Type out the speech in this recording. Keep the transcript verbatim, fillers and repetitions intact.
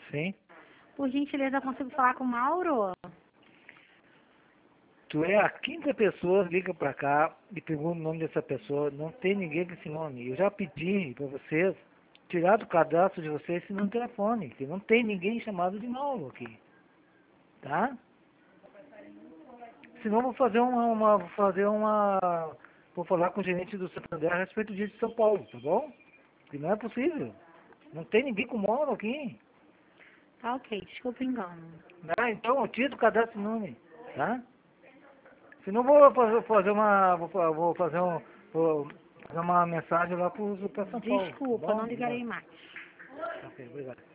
Sim. Por gentileza, eu consigo falar com o Mauro? Tu é a quinta pessoa que liga pra cá e pergunta o nome dessa pessoa. Não tem ninguém com esse nome. Eu já pedi pra vocês tirar do cadastro de vocês esse número de telefone, que não tem ninguém chamado de Mauro aqui. Tá? Senão vou fazer uma, uma vou fazer uma vou falar com o gerente do Santander a respeito disso de São Paulo, tá bom? Que não é possível. Não tem ninguém com Mauro aqui. Tá ok, desculpa o engano. Tá? Então eu tiro do cadastro o nome, tá? Senão vou fazer, fazer uma. Vou, fa- vou fazer um. Vou fazer uma mensagem lá para São Paulo, tá Desculpa, bom? não Obrigado. ligarei mais. Ok, obrigado.